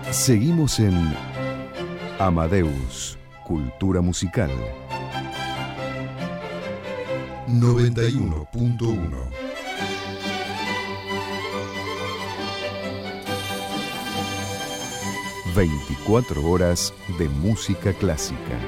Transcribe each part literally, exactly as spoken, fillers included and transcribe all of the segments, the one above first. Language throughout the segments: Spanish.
Seguimos en Amadeus, Cultura Musical. noventa y uno punto uno. veinticuatro horas de música clásica.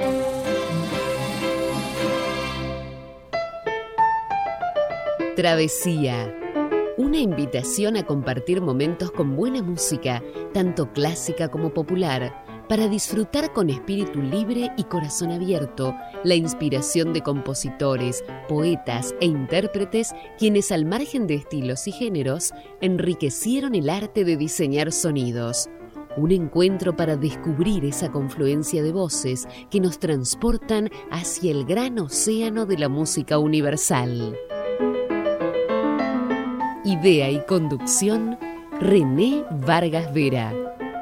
Travesía. Una invitación a compartir momentos con buena música, tanto clásica como popular, para disfrutar con espíritu libre y corazón abierto la inspiración de compositores, poetas e intérpretes quienes, al margen de estilos y géneros, enriquecieron el arte de diseñar sonidos. Un encuentro para descubrir esa confluencia de voces que nos transportan hacia el gran océano de la música universal. Idea y conducción, René Vargas Vera.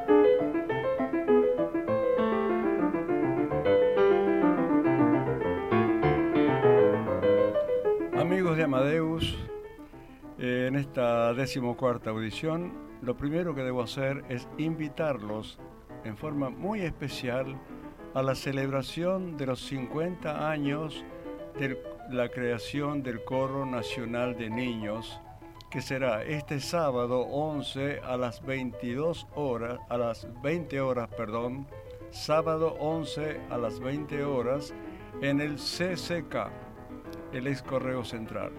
Amigos de Amadeus, eh, en esta decimocuarta audición, lo primero que debo hacer es invitarlos en forma muy especial a la celebración de los cincuenta años de la creación del Coro Nacional de Niños, que será este sábado once a las veintidós horas, a las veinte horas, perdón, sábado once a las veinte horas en el C C K, el ex Correo Central.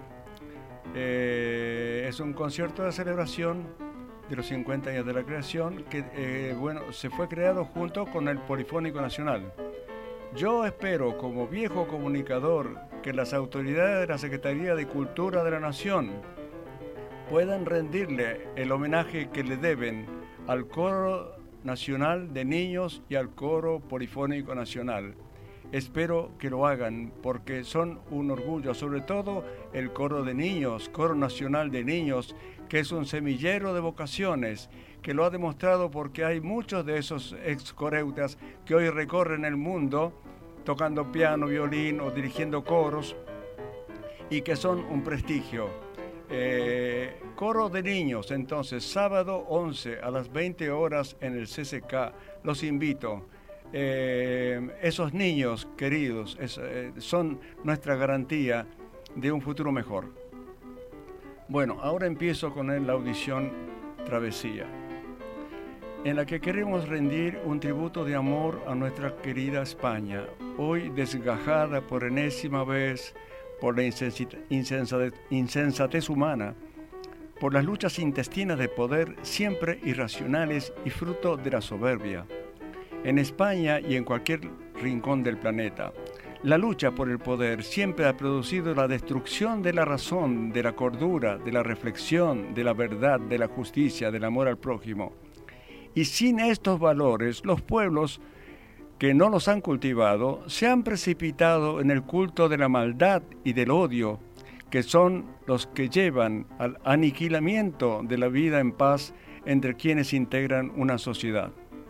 Eh, es un concierto de celebración de los cincuenta años de la creación que, eh, bueno, se fue creado junto con el Polifónico Nacional. Yo espero, como viejo comunicador, que las autoridades de la Secretaría de Cultura de la Nación puedan rendirle el homenaje que le deben al Coro Nacional de Niños y al Coro Polifónico Nacional. Espero que lo hagan porque son un orgullo, sobre todo el Coro de Niños, Coro Nacional de Niños, que es un semillero de vocaciones, que lo ha demostrado porque hay muchos de esos ex-coreutas que hoy recorren el mundo tocando piano, violín o dirigiendo coros y que son un prestigio. Eh, coro de niños, entonces, sábado once a las veinte horas en el C C K. Los invito. Eh, esos niños queridos es, eh, son nuestra garantía de un futuro mejor. Bueno, ahora empiezo con la audición Travesía, en la que queremos rendir un tributo de amor a nuestra querida España, hoy desgajada por enésima vez por la insensatez, insensatez humana, por las luchas intestinas de poder siempre irracionales y fruto de la soberbia. En España y en cualquier rincón del planeta, la lucha por el poder siempre ha producido la destrucción de la razón, de la cordura, de la reflexión, de la verdad, de la justicia, del amor al prójimo. Y sin estos valores, los pueblos que no los han cultivado, se han precipitado en el culto de la maldad y del odio, que son los que llevan al aniquilamiento de la vida en paz entre quienes integran una sociedad.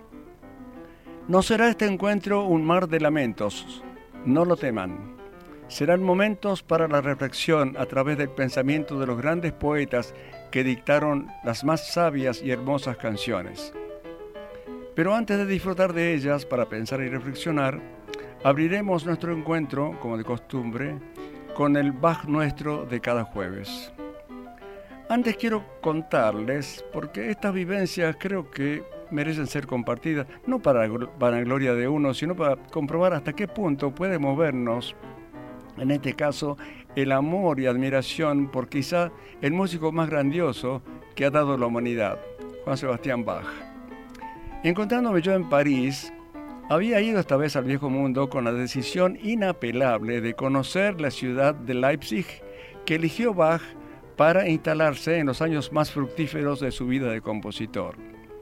No será este encuentro un mar de lamentos, no lo teman. Serán momentos para la reflexión a través del pensamiento de los grandes poetas que dictaron las más sabias y hermosas canciones. Pero antes de disfrutar de ellas para pensar y reflexionar, abriremos nuestro encuentro, como de costumbre, con el Bach nuestro de cada jueves. Antes quiero contarles, porque estas vivencias creo que merecen ser compartidas, no para vanagloria de uno, sino para comprobar hasta qué punto puede movernos, en este caso, el amor y admiración por quizá el músico más grandioso que ha dado la humanidad, Juan Sebastián Bach. Encontrándome yo en París, había ido esta vez al viejo mundo con la decisión inapelable de conocer la ciudad de Leipzig que eligió Bach para instalarse en los años más fructíferos de su vida de compositor.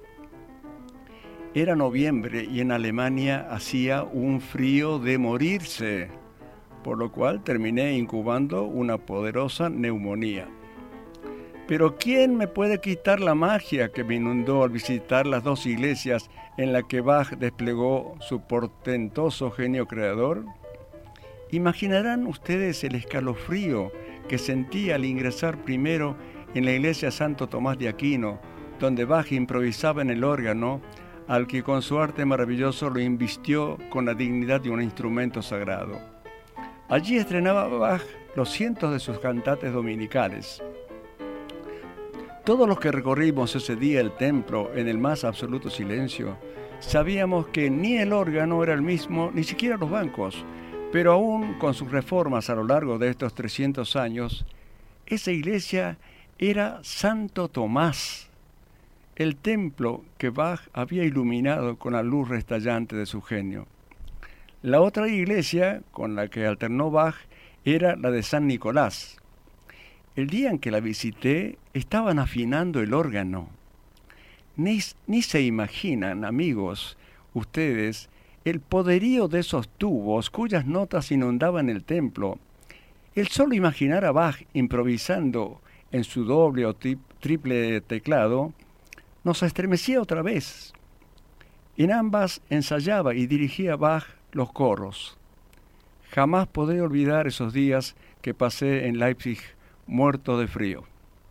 Era noviembre y en Alemania hacía un frío de morirse, por lo cual terminé incubando una poderosa neumonía. Pero ¿quién me puede quitar la magia que me inundó al visitar las dos iglesias en las que Bach desplegó su portentoso genio creador? Imaginarán ustedes el escalofrío que sentí al ingresar primero en la iglesia Santo Tomás de Aquino, donde Bach improvisaba en el órgano, al que con su arte maravilloso lo invistió con la dignidad de un instrumento sagrado. Allí estrenaba Bach los cientos de sus cantates dominicales. Todos los que recorrimos ese día el templo en el más absoluto silencio, sabíamos que ni el órgano era el mismo, ni siquiera los bancos, pero aún con sus reformas a lo largo de estos trescientos años, esa iglesia era Santo Tomás, el templo que Bach había iluminado con la luz restallante de su genio. La otra iglesia con la que alternó Bach era la de San Nicolás. El día en que la visité, estaban afinando el órgano. Ni, ni se imaginan, amigos, ustedes, el poderío de esos tubos cuyas notas inundaban el templo. El solo imaginar a Bach improvisando en su doble o tri- triple teclado nos estremecía otra vez. En ambas ensayaba y dirigía Bach los coros. Jamás podré olvidar esos días que pasé en Leipzig muerto de frío.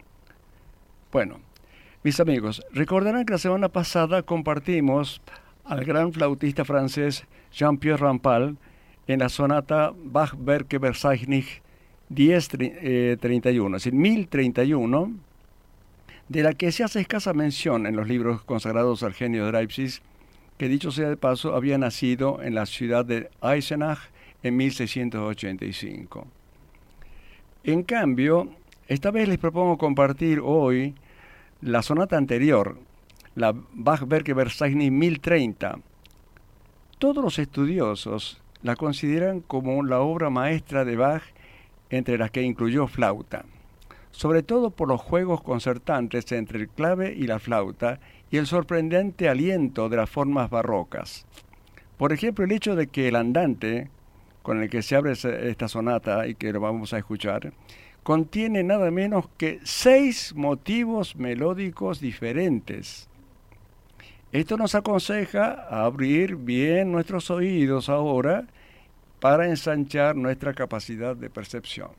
Bueno, mis amigos, recordarán que la semana pasada compartimos al gran flautista francés Jean-Pierre Rampal en la sonata Bach-Werke Verzeichnis diez treinta y uno, es decir, mil treinta y uno, de la que se hace escasa mención en los libros consagrados al genio de Leipzig, que dicho sea de paso, había nacido en la ciudad de Eisenach en mil seiscientos ochenta y cinco. En cambio, esta vez les propongo compartir hoy la sonata anterior, la Bach-Werke Verzeichnis mil treinta. Todos los estudiosos la consideran como la obra maestra de Bach, entre las que incluyó flauta, sobre todo por los juegos concertantes entre el clave y la flauta y el sorprendente aliento de las formas barrocas. Por ejemplo, el hecho de que el andante, con el que se abre esta sonata y que lo vamos a escuchar, contiene nada menos que seis motivos melódicos diferentes. Esto nos aconseja abrir bien nuestros oídos ahora para ensanchar nuestra capacidad de percepción.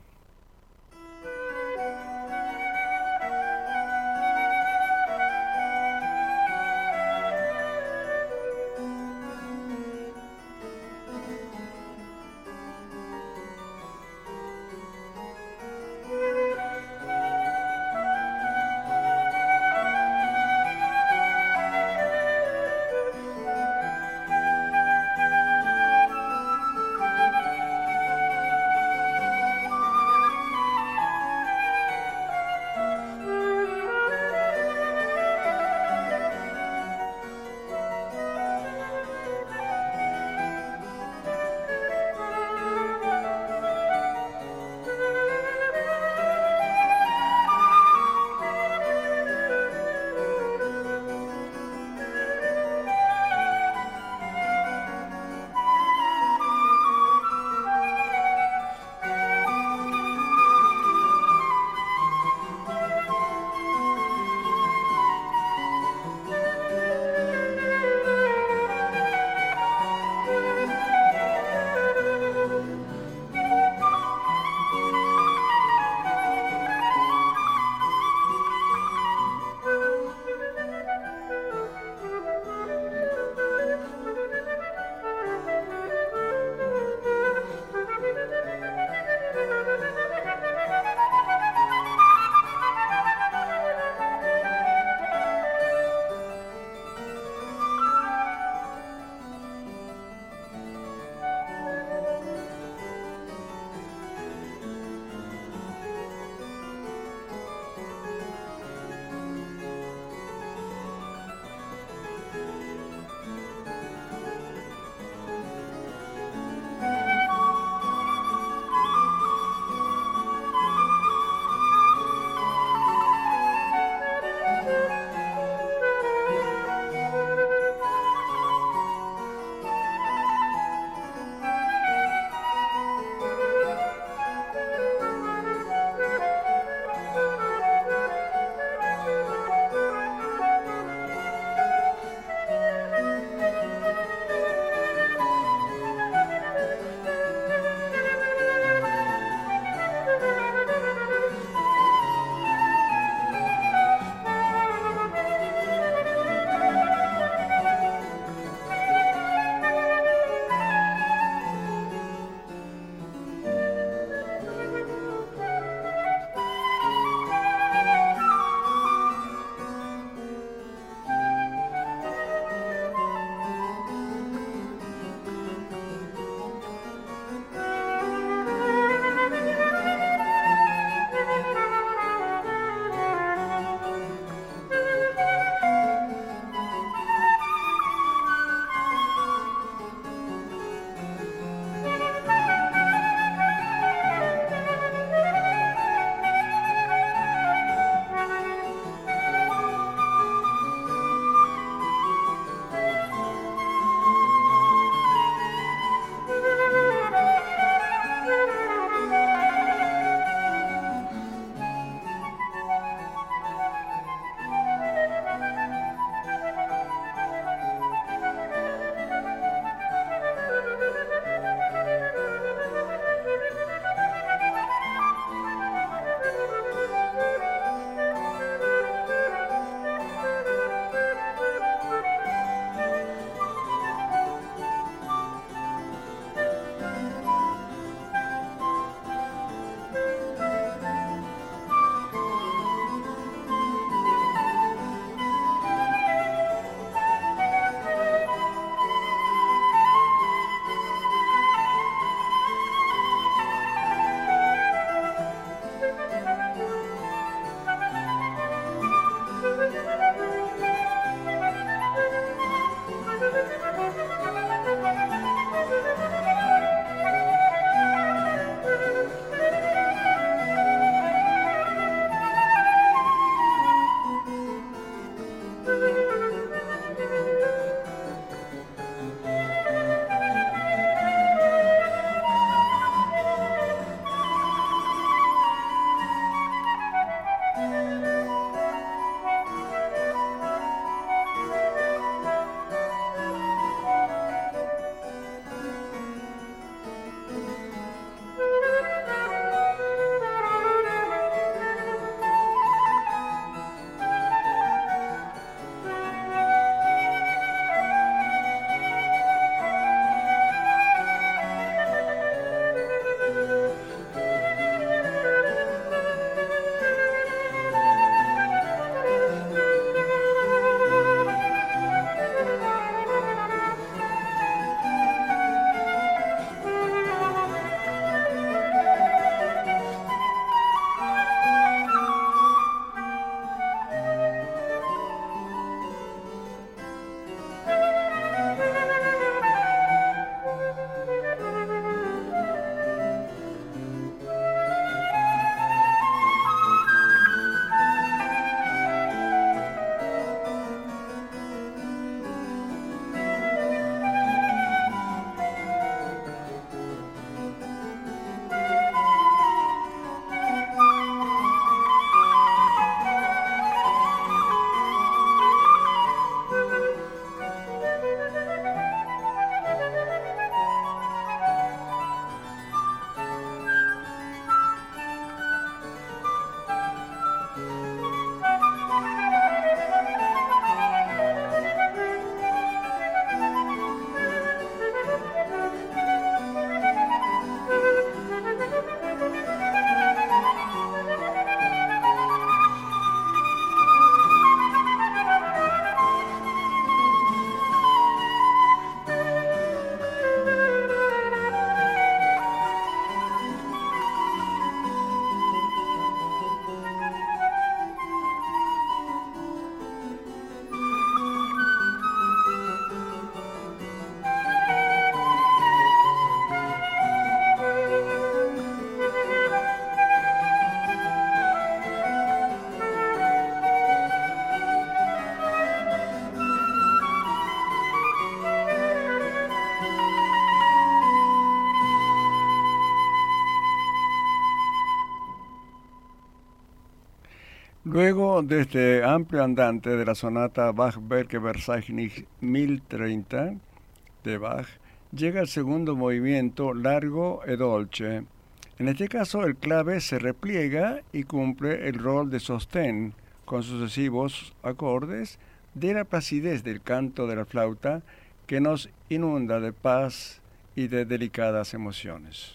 Luego de este amplio andante de la sonata Bach-Werke Verzeichnis mil treinta de Bach, llega el segundo movimiento largo e dolce. En este caso, el clave se repliega y cumple el rol de sostén con sucesivos acordes de la placidez del canto de la flauta que nos inunda de paz y de delicadas emociones.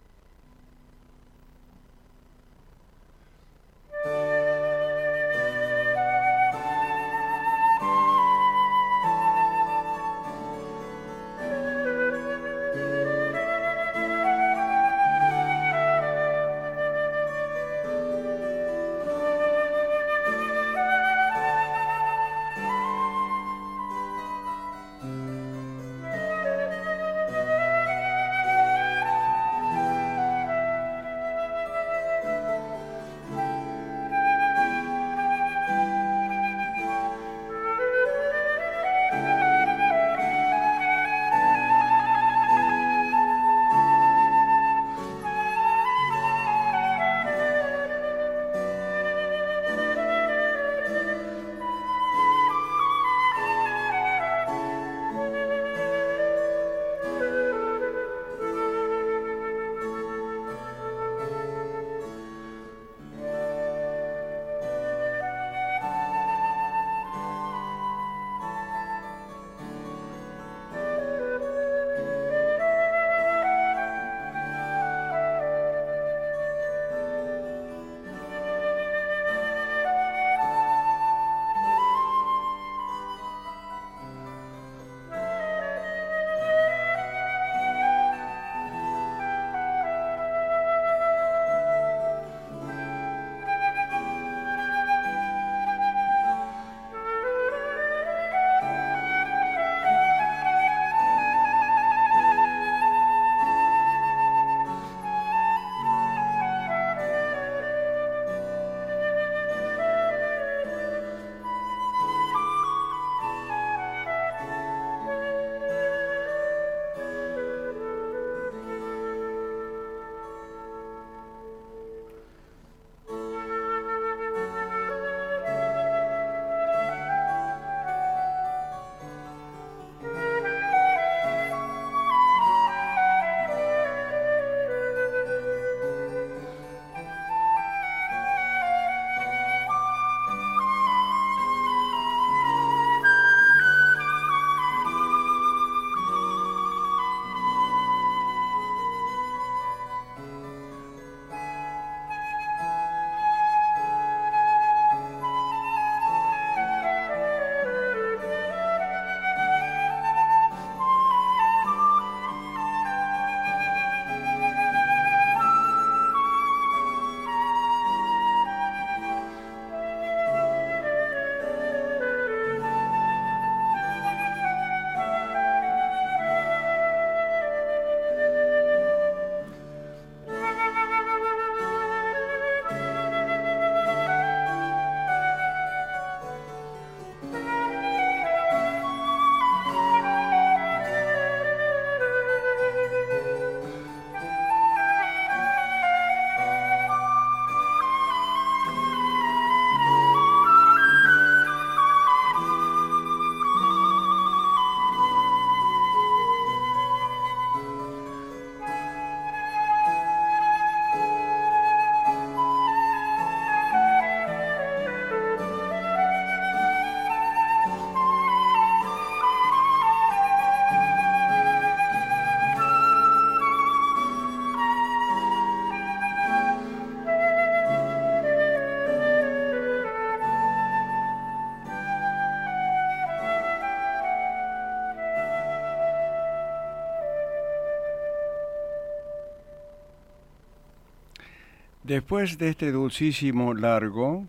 Después de este dulcísimo largo,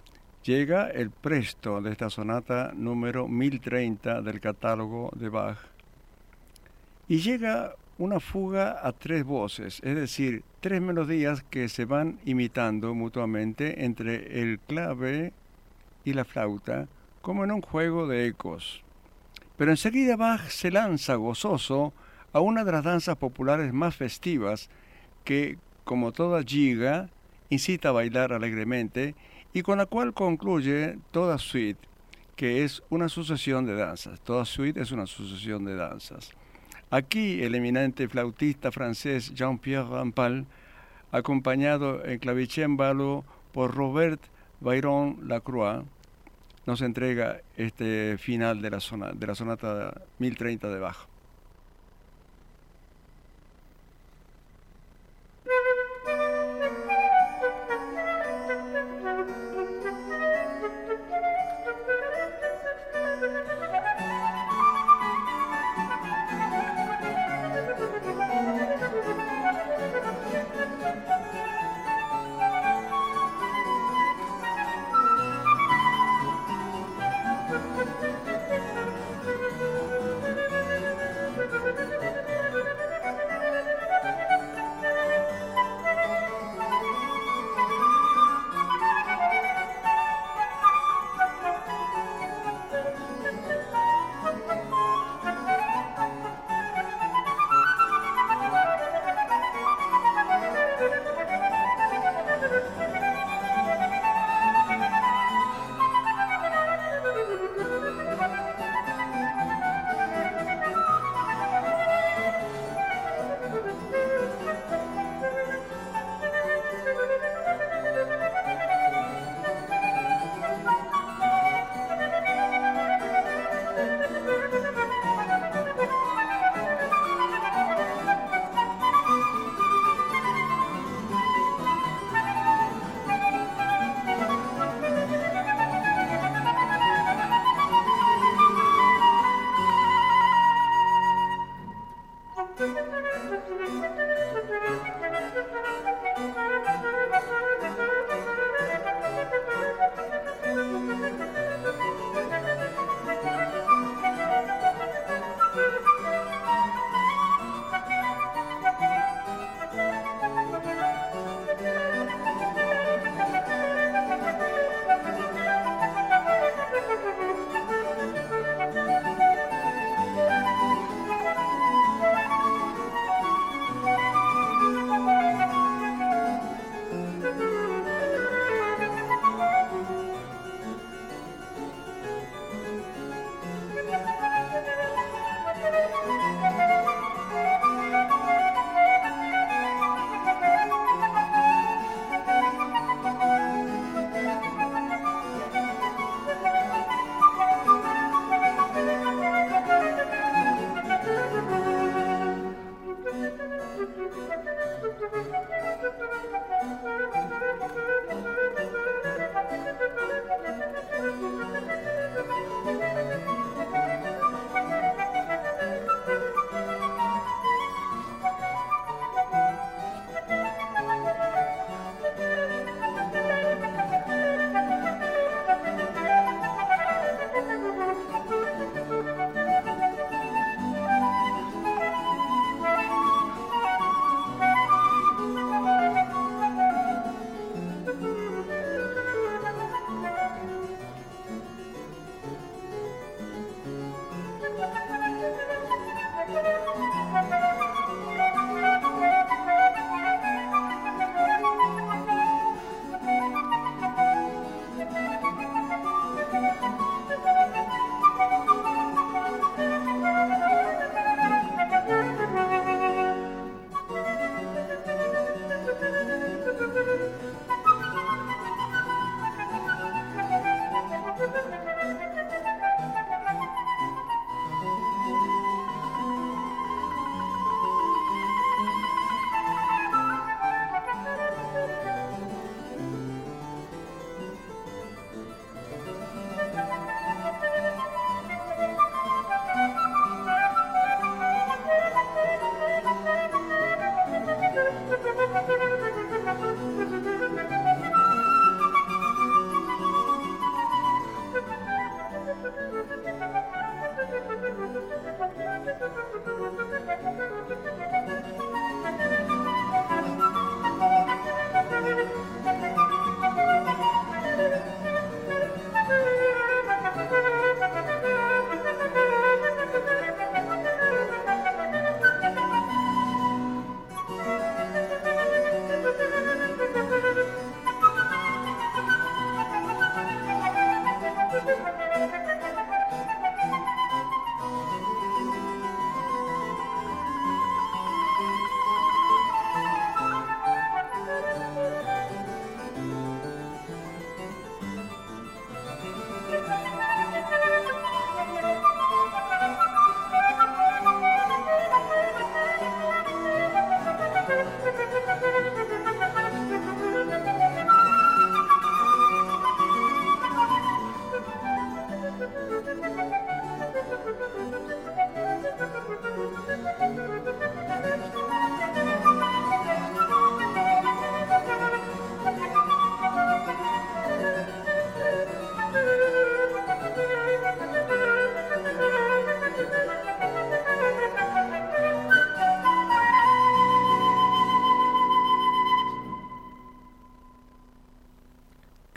llega el presto de esta sonata número mil treinta del catálogo de Bach. Y llega una fuga a tres voces, es decir, tres melodías que se van imitando mutuamente entre el clave y la flauta, como en un juego de ecos. Pero enseguida Bach se lanza gozoso a una de las danzas populares más festivas que, como toda giga, incita a bailar alegremente y con la cual concluye toda suite, que es una sucesión de danzas. Toda suite es una sucesión de danzas. Aquí el eminente flautista francés Jean-Pierre Rampal, acompañado en clavicémbalo por Robert Byron Lacroix, nos entrega este final de la, sonata, de la sonata mil treinta de Bach.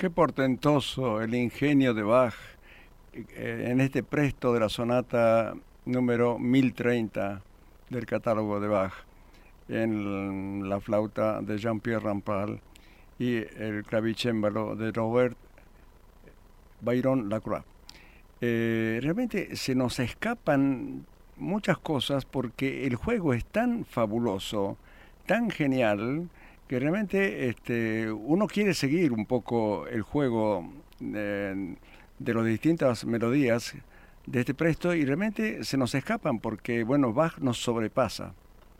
Qué portentoso el ingenio de Bach eh, en este presto de la sonata número mil treinta del catálogo de Bach, en la flauta de Jean-Pierre Rampal y el clavicémbalo de Robert Byron Lacroix. Eh, realmente se nos escapan muchas cosas porque el juego es tan fabuloso, tan genial, que realmente este, uno quiere seguir un poco el juego de, de las distintas melodías de este presto y realmente se nos escapan porque, bueno, Bach nos sobrepasa.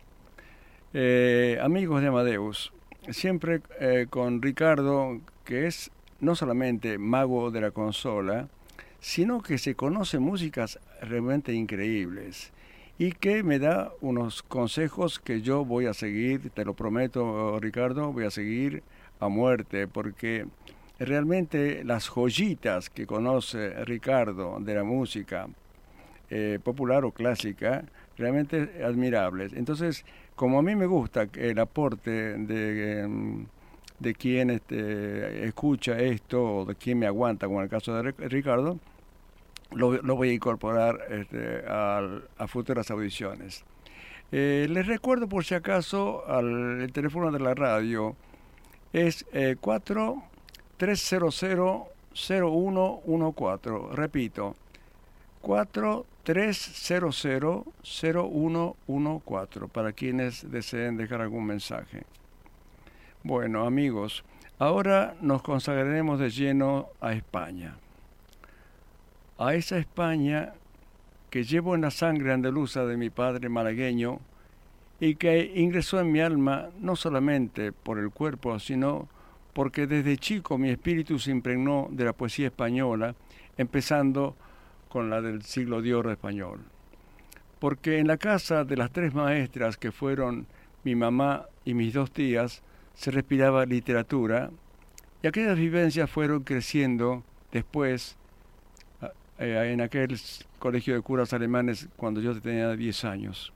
Eh, amigos de Amadeus, siempre eh, con Ricardo, que es no solamente mago de la consola, sino que se conoce músicas realmente increíbles y que me da unos consejos que yo voy a seguir, te lo prometo, Ricardo, voy a seguir a muerte, porque realmente las joyitas que conoce Ricardo de la música eh, popular o clásica, realmente admirables. Entonces, como a mí me gusta el aporte de, de quien este, escucha esto o de quien me aguanta, como en el caso de Ricardo, Lo, lo voy a incorporar este, a, a futuras audiciones. Eh, les recuerdo por si acaso al el teléfono de la radio es eh, cuatro tres cero cero cero uno uno cuatro. Repito, cuatro tres cero cero cero uno uno cuatro para quienes deseen dejar algún mensaje. Bueno, amigos, ahora nos consagraremos de lleno a España. A esa España que llevo en la sangre andaluza de mi padre malagueño y que ingresó en mi alma no solamente por el cuerpo, sino porque desde chico mi espíritu se impregnó de la poesía española, empezando con la del siglo de oro español. Porque en la casa de las tres maestras que fueron mi mamá y mis dos tías se respiraba literatura y aquellas vivencias fueron creciendo después en aquel colegio de curas alemanes cuando yo tenía diez años.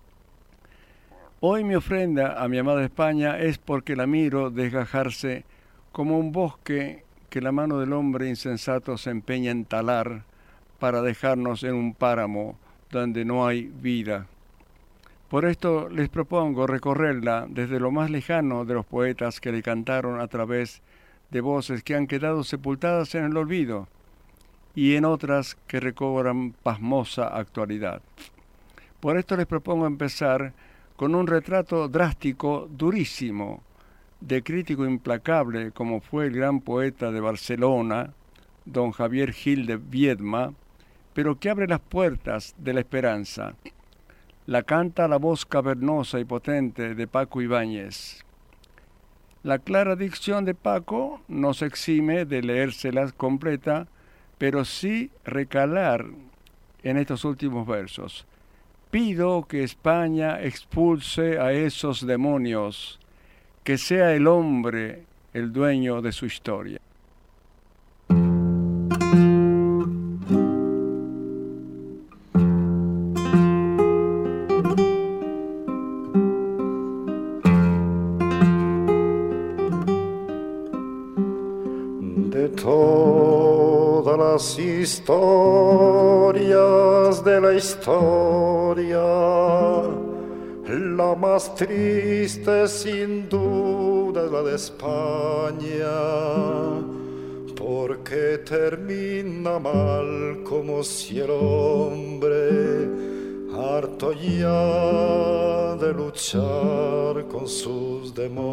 Hoy mi ofrenda a mi amada España es porque la miro desgajarse como un bosque que la mano del hombre insensato se empeña en talar para dejarnos en un páramo donde no hay vida. Por esto les propongo recorrerla desde lo más lejano de los poetas que le cantaron a través de voces que han quedado sepultadas en el olvido, y en otras que recobran pasmosa actualidad. Por esto les propongo empezar con un retrato drástico, durísimo, de crítico implacable, como fue el gran poeta de Barcelona, don Javier Gil de Viedma, pero que abre las puertas de la esperanza. La canta la voz cavernosa y potente de Paco Ibáñez. La clara dicción de Paco no se exime de leérselas completa, pero sí recalar en estos últimos versos. Pido que España expulse a esos demonios, que sea el hombre el dueño de su historia. De todas las historias de la historia, la más triste sin duda es la de España, porque termina mal como si el hombre, harto ya de luchar con sus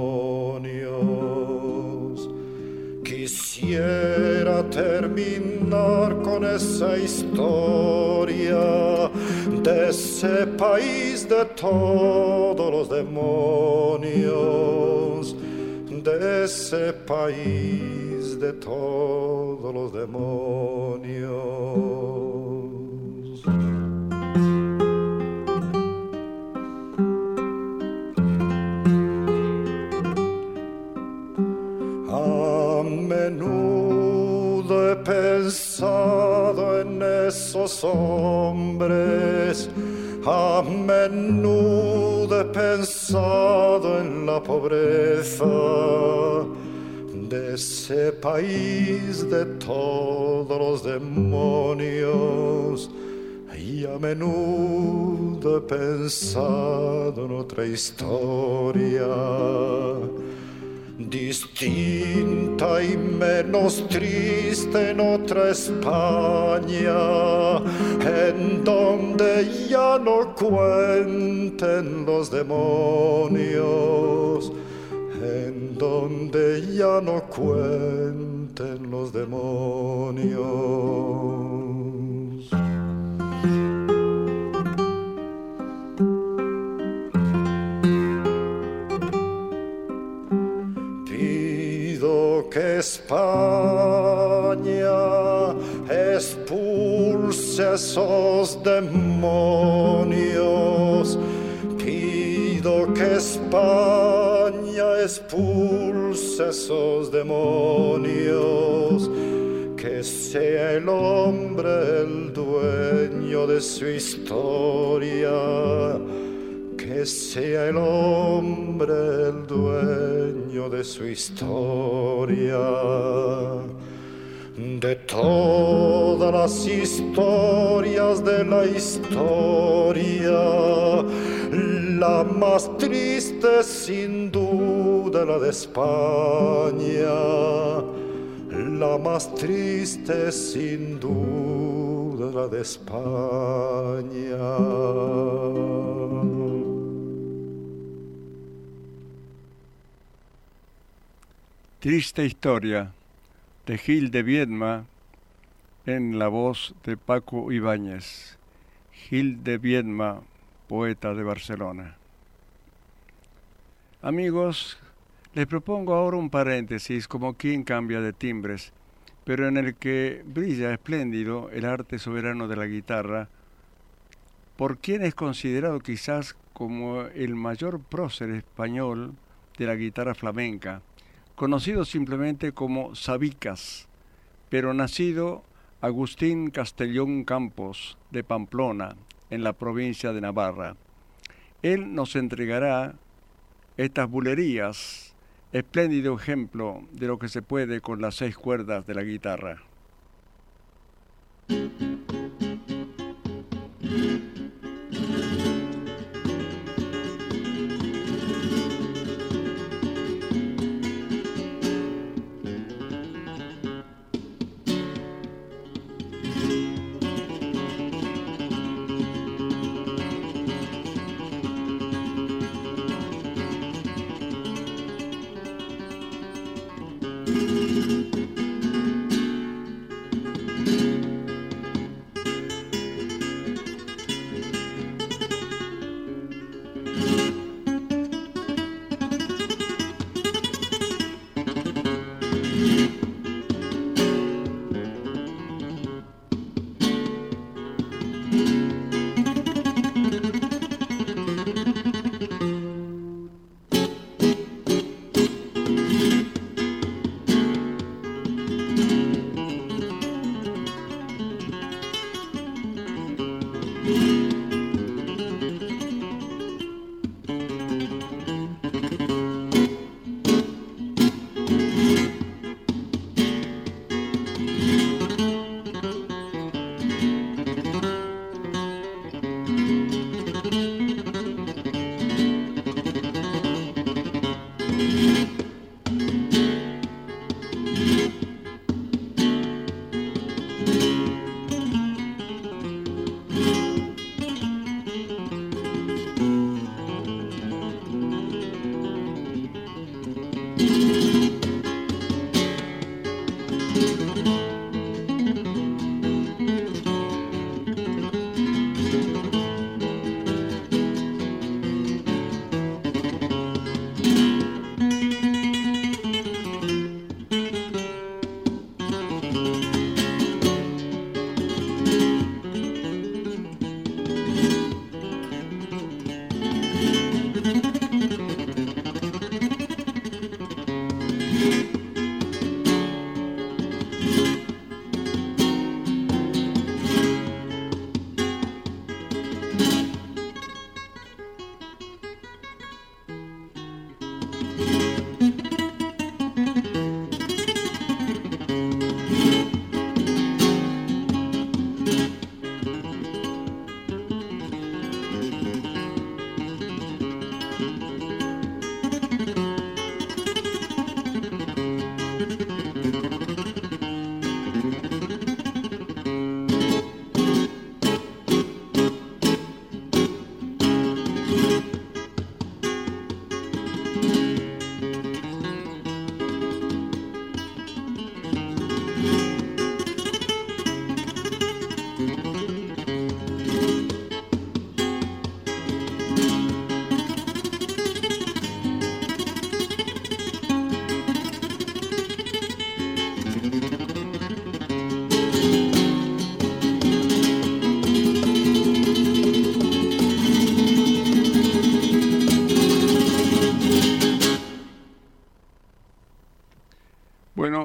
demonios, quisiera terminar con esa historia de ese país de todos los demonios, de ese país de todos los demonios. A menudo he pensado en esos hombres, a menudo he pensado en la pobreza de ese país de todos los demonios, y a menudo he pensado en otra historia, distinta y menos triste, en otra España, en donde ya no cuenten los demonios, en donde ya no cuenten los demonios. Que España expulse esos demonios. Pido que España expulse esos demonios. Que sea el hombre el dueño de su historia. Que sea el hombre el dueño de su historia. De todas las historias de la historia, la más triste sin duda la de España. La más triste sin duda la de España. Triste historia de Gil de Viedma en la voz de Paco Ibáñez. Gil de Viedma, poeta de Barcelona. Amigos, les propongo ahora un paréntesis como quien cambia de timbres, pero en el que brilla espléndido el arte soberano de la guitarra, por quien es considerado quizás como el mayor prócer español de la guitarra flamenca, conocido simplemente como Sabicas, pero nacido Agustín Castellón Campos de Pamplona, en la provincia de Navarra. Él nos entregará estas bulerías, espléndido ejemplo de lo que se puede con las seis cuerdas de la guitarra.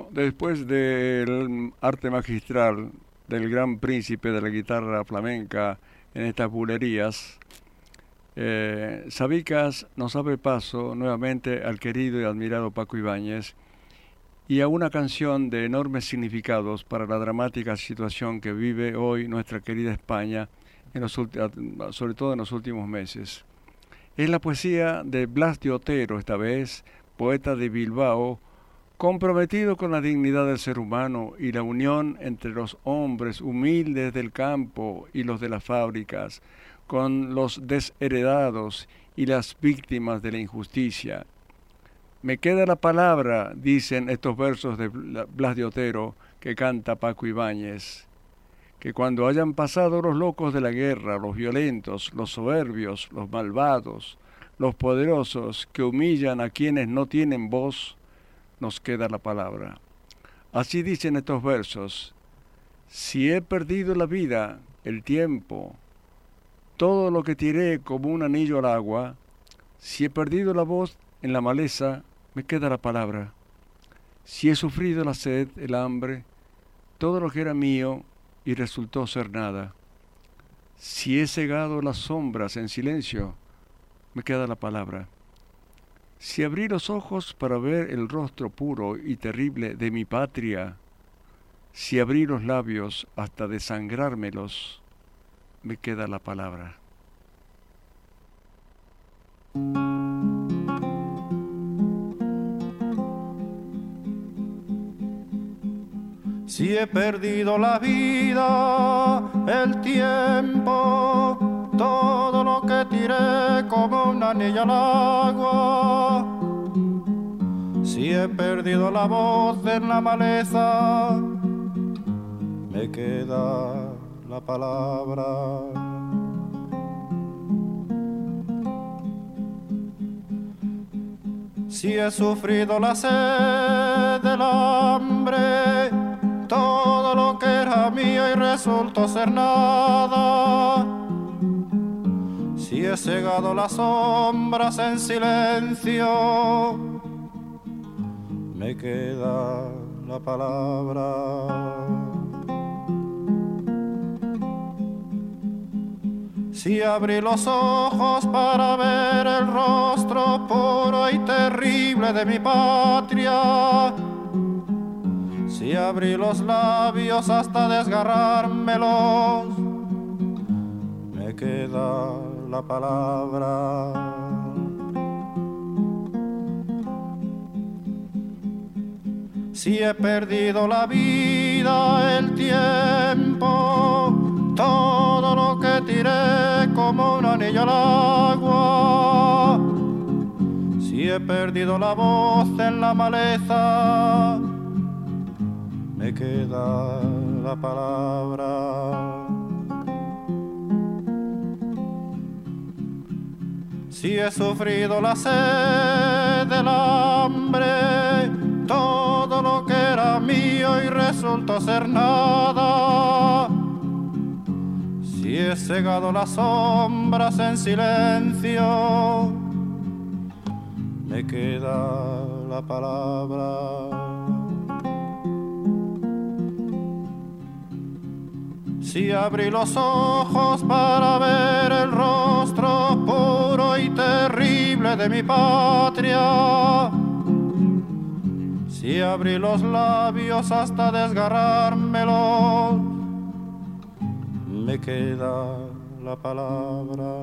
después del arte magistral del gran príncipe de la guitarra flamenca en estas bulerías, eh, Sabicas nos abre paso nuevamente al querido y admirado Paco Ibáñez y a una canción de enormes significados para la dramática situación que vive hoy nuestra querida España, en los, sobre todo en los últimos meses. Es la poesía de Blas de Otero, esta vez, poeta de Bilbao, comprometido con la dignidad del ser humano y la unión entre los hombres humildes del campo y los de las fábricas, con los desheredados y las víctimas de la injusticia. Me queda la palabra, dicen estos versos de Blas de Otero que canta Paco Ibáñez, que cuando hayan pasado los locos de la guerra, los violentos, los soberbios, los malvados, los poderosos que humillan a quienes no tienen voz, nos queda la palabra. Así dicen estos versos: si he perdido la vida, el tiempo, todo lo que tiré como un anillo al agua, si he perdido la voz en la maleza, me queda la palabra. Si he sufrido la sed, el hambre, todo lo que era mío y resultó ser nada. Si he cegado las sombras en silencio, me queda la palabra. Si abrí los ojos para ver el rostro puro y terrible de mi patria, si abrí los labios hasta desangrármelos, me queda la palabra. Si he perdido la vida, el tiempo, todo lo que tiré como un anillo al agua. Si he perdido la voz en la maleza, me queda la palabra. Si he sufrido la sed del hambre, todo lo que era mío y resultó ser nada. Si he cegado las sombras en silencio, me queda la palabra. Si abrí los ojos para ver el rostro puro y terrible de mi patria, si abrí los labios hasta desgarrármelos, me queda la palabra. Si he perdido la vida, el tiempo, todo lo que tiré como un anillo al agua, si he perdido la voz en la maleza, me queda la palabra. Si he sufrido la sed del hambre, todo lo que era mío y resultó ser nada. Si he cegado las sombras en silencio, me queda la palabra. Si abrí los ojos para ver el rostro puro y terrible de mi patria, si abrí los labios hasta desgarrármelos, me queda la palabra.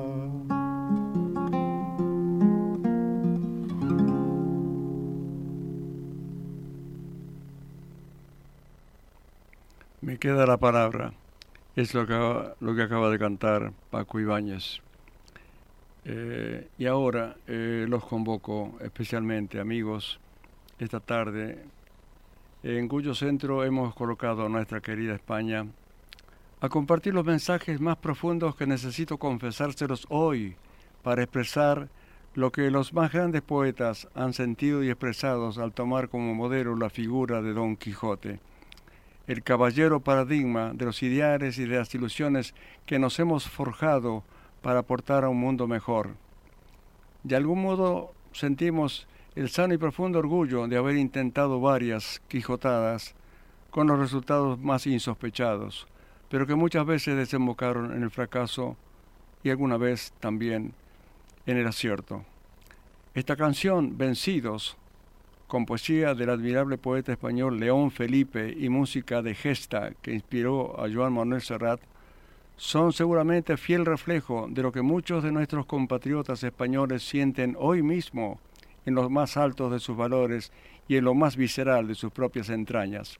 Me queda la palabra. Es lo que, lo que acaba de cantar Paco Ibáñez. Eh, y ahora eh, los convoco especialmente, amigos, esta tarde, en cuyo centro hemos colocado a nuestra querida España, a compartir los mensajes más profundos que necesito confesárselos hoy para expresar lo que los más grandes poetas han sentido y expresado al tomar como modelo la figura de Don Quijote, el caballero paradigma de los ideales y de las ilusiones que nos hemos forjado para aportar a un mundo mejor. De algún modo sentimos el sano y profundo orgullo de haber intentado varias quijotadas con los resultados más insospechados, pero que muchas veces desembocaron en el fracaso y alguna vez también en el acierto. Esta canción, Vencidos, con poesía del admirable poeta español León Felipe y música de Gesta que inspiró a Joan Manuel Serrat, son seguramente fiel reflejo de lo que muchos de nuestros compatriotas españoles sienten hoy mismo en los más altos de sus valores y en lo más visceral de sus propias entrañas.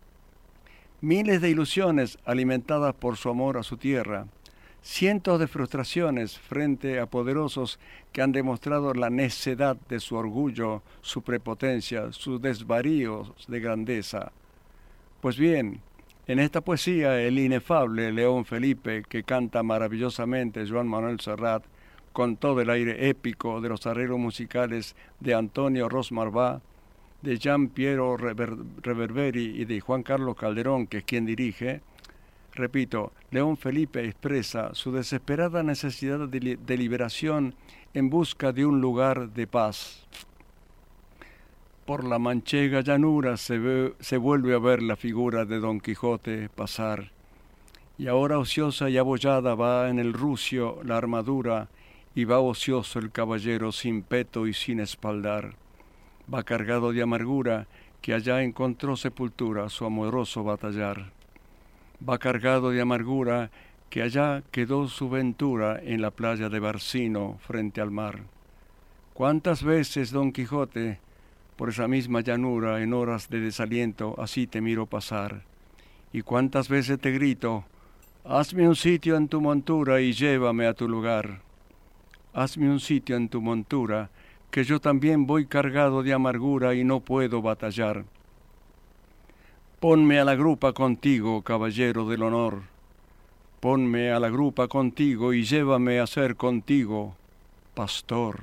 Miles de ilusiones alimentadas por su amor a su tierra, cientos de frustraciones frente a poderosos que han demostrado la necedad de su orgullo, su prepotencia, sus desvaríos de grandeza. Pues bien, en esta poesía el inefable León Felipe, que canta maravillosamente Joan Manuel Serrat, con todo el aire épico de los arreglos musicales de Antonio Ros Marbá, de Gian Piero Rever- Reverberi y de Juan Carlos Calderón, que es quien dirige, repito, León Felipe expresa su desesperada necesidad de, li- de liberación en busca de un lugar de paz. Por la manchega llanura se, ve, se vuelve a ver la figura de Don Quijote pasar, y ahora ociosa y abollada va en el rucio la armadura, y va ocioso el caballero sin peto y sin espaldar. Va cargado de amargura, que allá encontró sepultura su amoroso batallar. Va cargado de amargura, que allá quedó su ventura en la playa de Barcino frente al mar. ¿Cuántas veces, Don Quijote, por esa misma llanura en horas de desaliento así te miro pasar? Y cuántas veces te grito, hazme un sitio en tu montura y llévame a tu lugar. Hazme un sitio en tu montura, que yo también voy cargado de amargura y no puedo batallar. Ponme a la grupa contigo, caballero del honor. Ponme a la grupa contigo y llévame a ser contigo, pastor.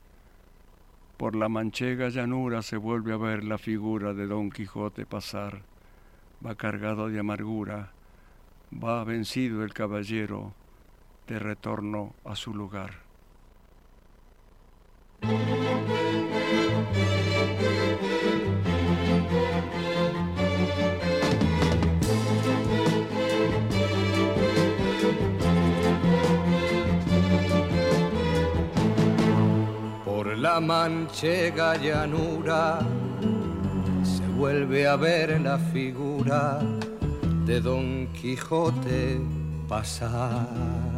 Por la manchega llanura se vuelve a ver la figura de Don Quijote pasar. Va cargado de amargura, va vencido el caballero, de retorno a su lugar. Por la manchega llanura se vuelve a ver la figura de Don Quijote pasar.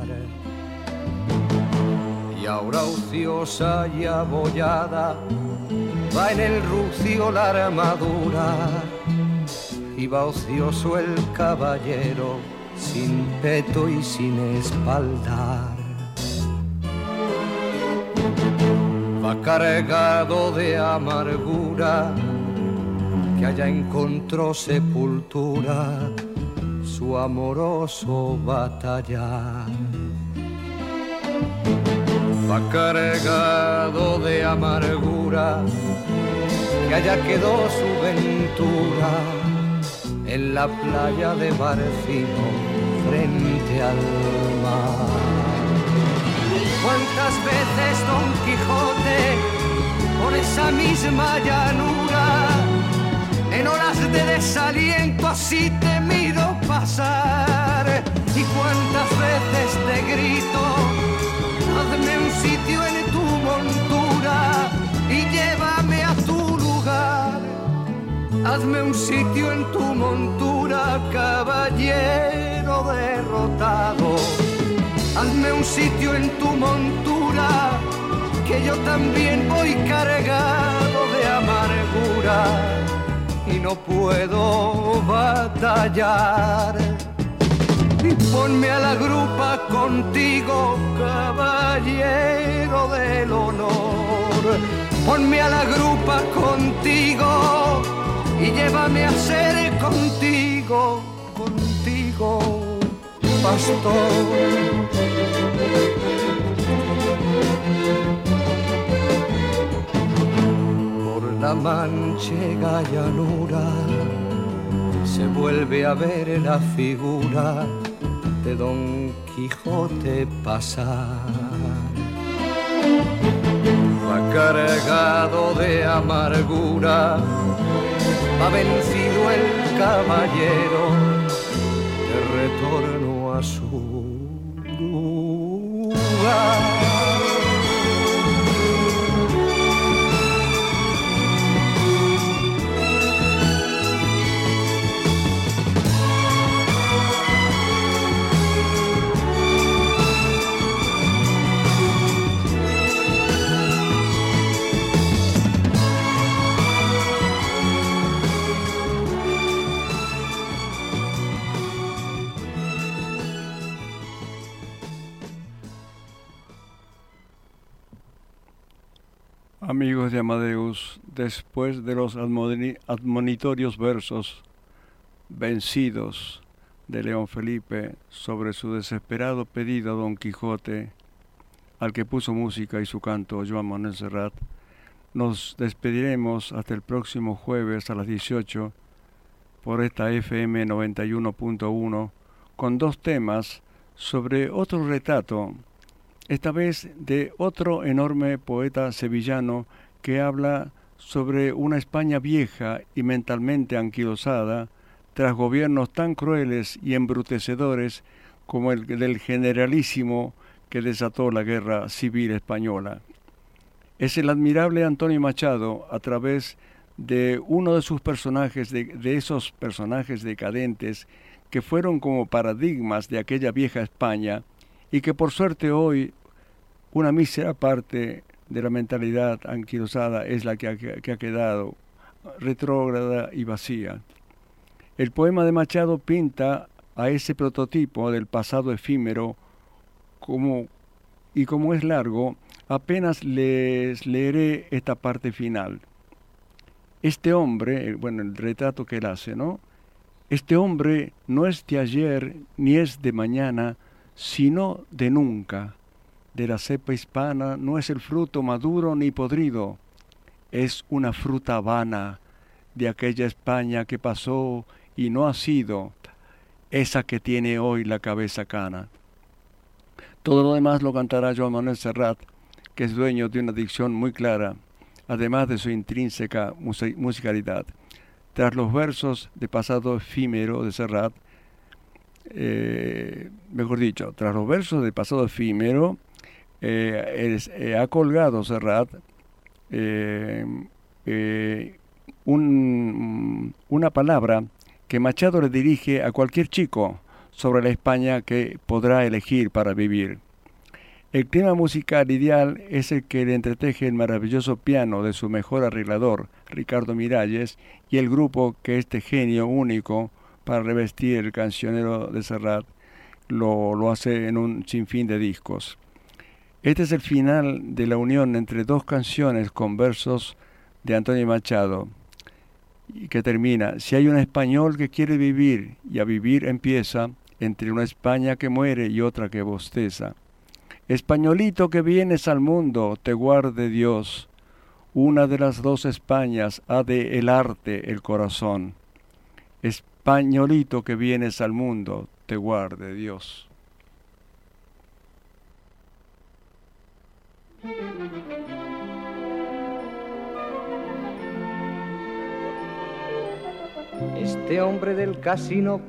Y ahora ociosa y abollada va en el rucio la armadura, y va ocioso el caballero sin peto y sin espaldar. Va cargado de amargura, que allá encontró sepultura su amoroso batallar. Va cargado de amargura, que allá quedó su ventura en la playa de Barcino frente al mar. ¿Cuántas veces, Don Quijote, por esa misma llanura, en horas de desaliento así te miro pasar? Y cuántas veces te grito, hazme un sitio en tu montura y llévame a tu lugar. Hazme un sitio en tu montura, caballero derrotado. Hazme un sitio en tu montura, que yo también voy cargado de amargura y no puedo batallar. Y ponme a la grupa contigo, caballero del honor. Ponme a la grupa contigo y llévame a ser contigo, contigo, pastor. Por la manchega llanura se vuelve a ver la figura de Don Quijote pasar. va cargado de amargura, va vencido el caballero de retorno a su lugar. Amigos de Amadeus, después de los admonitorios versos vencidos de León Felipe sobre su desesperado pedido a Don Quijote, al que puso música y su canto Joan Manuel Serrat, nos despediremos hasta el próximo jueves a las dieciocho por esta F M noventa y uno punto uno con dos temas sobre otro retrato, esta vez de otro enorme poeta sevillano que habla sobre una España vieja y mentalmente anquilosada tras gobiernos tan crueles y embrutecedores como el del generalísimo que desató la guerra civil española. Es el admirable Antonio Machado, a través de uno de sus personajes, de, de esos personajes decadentes que fueron como paradigmas de aquella vieja España, y que por suerte hoy una mísera parte de la mentalidad anquilosada es la que ha, que ha quedado retrógrada y vacía. El poema de Machado pinta a ese prototipo del pasado efímero como, y como es largo, apenas les leeré esta parte final. Este hombre, bueno, el retrato que él hace, ¿no? Este hombre no es de ayer ni es de mañana, sino de nunca. De la cepa hispana no es el fruto maduro ni podrido, es una fruta vana de aquella España que pasó y no ha sido, esa que tiene hoy la cabeza cana. Todo lo demás lo cantará Joan Manuel Serrat, que es dueño de una dicción muy clara, además de su intrínseca musicalidad. Tras los versos de pasado efímero de Serrat, eh, mejor dicho, tras los versos de pasado efímero, eh, es, eh, ha colgado Serrat eh, eh, un, una palabra que Machado le dirige a cualquier chico sobre la España que podrá elegir para vivir. El clima musical ideal es el que le entreteje el maravilloso piano de su mejor arreglador, Ricardo Miralles, y el grupo que este genio único para revestir el cancionero de Serrat lo, lo hace en un sinfín de discos. Este es el final de la unión entre dos canciones con versos de Antonio Machado, y que termina: si hay un español que quiere vivir, y a vivir empieza, entre una España que muere y otra que bosteza. Españolito que vienes al mundo, te guarde Dios. Una de las dos Españas ha de helarte el corazón. Españolito que vienes al mundo, te guarde Dios. Este hombre del casino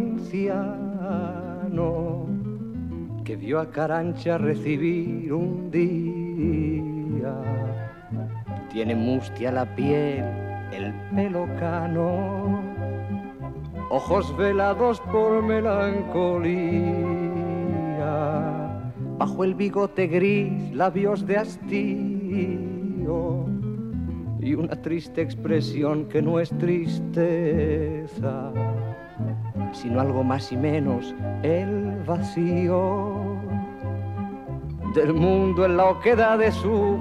provinciano que vio a Carancha recibir un día, tiene mustia la piel, el pelo cano, ojos velados por melancolía, bajo el bigote gris, labios de hastío y una triste expresión que no es tristeza, sino algo más y menos el vacío del mundo en la oquedad de su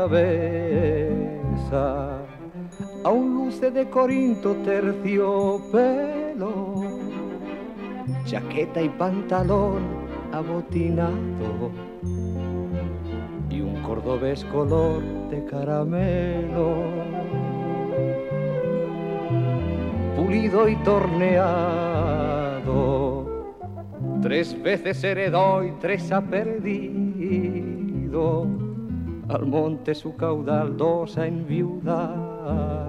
cabeza. Aún luce de Corinto terciopelo, chaqueta y pantalón abotinado y un cordobés color de caramelo, pulido y torneado. Tres veces heredó y tres ha perdido, al monte su caudal dos ha enviudado.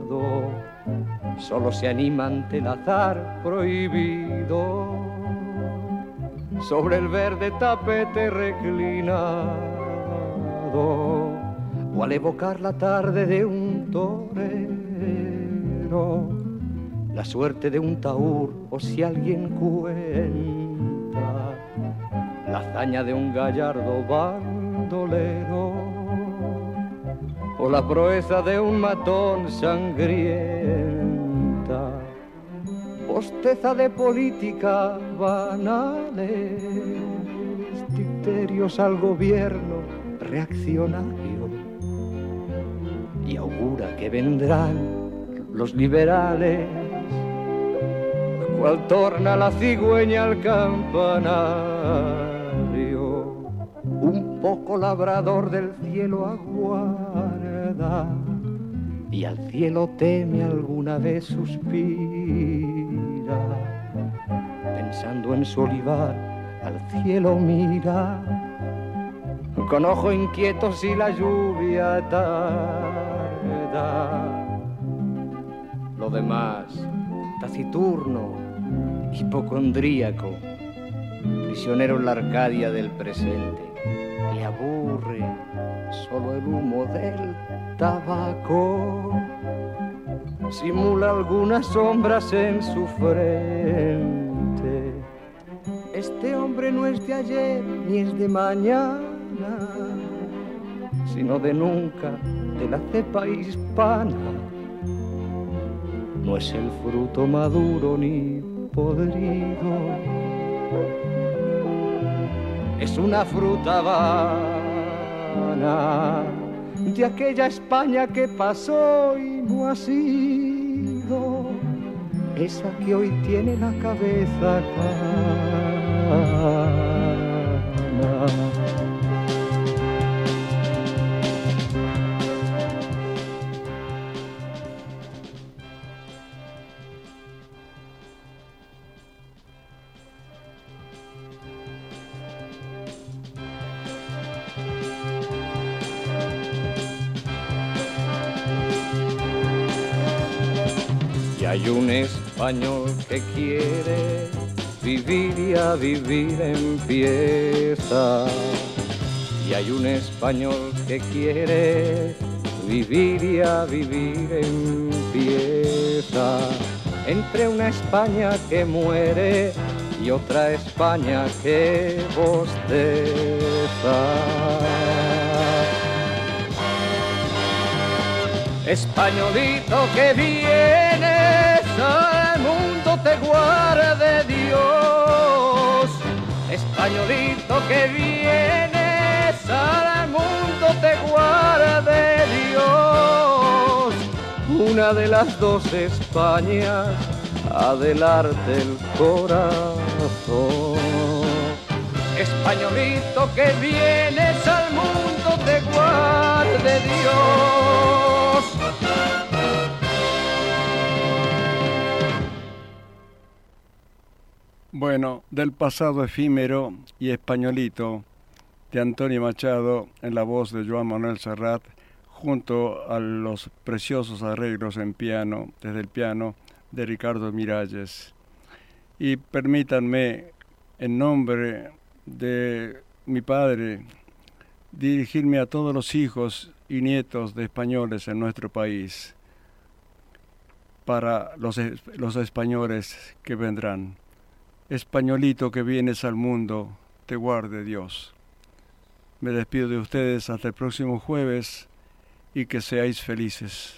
Solo se anima ante el azar prohibido, sobre el verde tapete reclinado, o al evocar la tarde de un torero, la suerte de un taur, o si alguien cuenta la hazaña de un gallardo bandolero, o la proeza de un matón sangrienta, bosteza de política banales, dicterios al gobierno reaccionario, y augura que vendrán los liberales, cual torna la cigüeña al campanario, un poco labrador del cielo aguarda, y al cielo teme alguna vez suspira, pensando en su olivar al cielo mira, con ojo inquieto si la lluvia tarda. Lo demás, taciturno, hipocondríaco, prisionero en la Arcadia del presente, le aburre solo el humo del tabaco, simula algunas sombras en su frente. Este hombre no es de ayer ni es de mañana, sino de nunca, de la cepa hispana. No es el fruto maduro ni podrido, es una fruta vana de aquella España que pasó y no ha sido esa que hoy tiene la cabeza cana. Hay un español que quiere vivir y a vivir empieza. Y hay un español que quiere vivir y a vivir empieza. Entre una España que muere y otra España que bosteza. Españolito que vienes al mundo te guarde Dios. Españolito que vienes al mundo te guarde Dios. Una de las dos Españas ha de darte el corazón. Españolito que vienes al mundo te guarde Dios. Bueno, del pasado efímero y españolito de Antonio Machado en la voz de Joan Manuel Serrat, junto a los preciosos arreglos en piano, desde el piano de Ricardo Miralles. Y permítanme, en nombre de mi padre, dirigirme a todos los hijos y nietos de españoles en nuestro país, para los, los españoles que vendrán. Españolito que vienes al mundo, te guarde Dios. Me despido de ustedes hasta el próximo jueves y que seáis felices.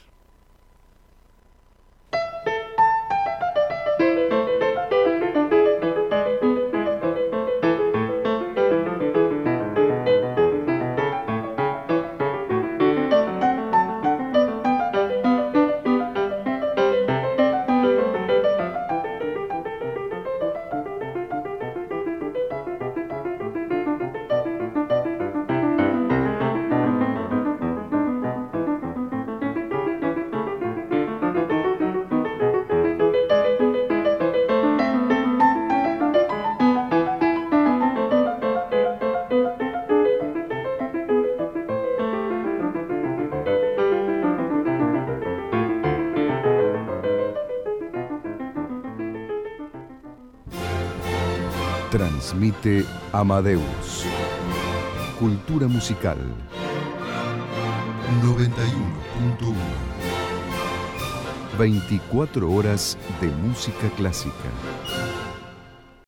Transmite Amadeus. Cultura musical. noventa y uno punto uno. veinticuatro horas de música clásica.